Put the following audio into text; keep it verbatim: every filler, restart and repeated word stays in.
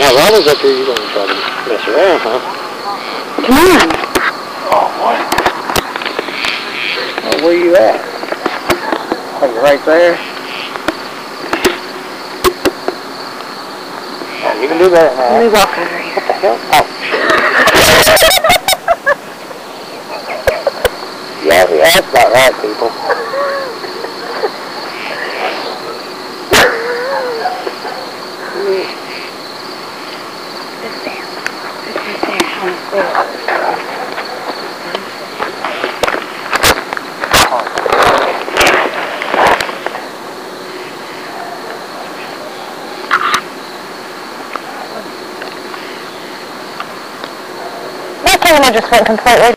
Now, Robin's up here, you're going to try to mess around, huh? Come on. Oh, boy. Well, where you at? Oh, you're right there? Oh, you can do better than that. Let me walk over here. What the hell? Oh, yeah, yeah, that's about right, people. This there. This right there on the floor. My camera just went completely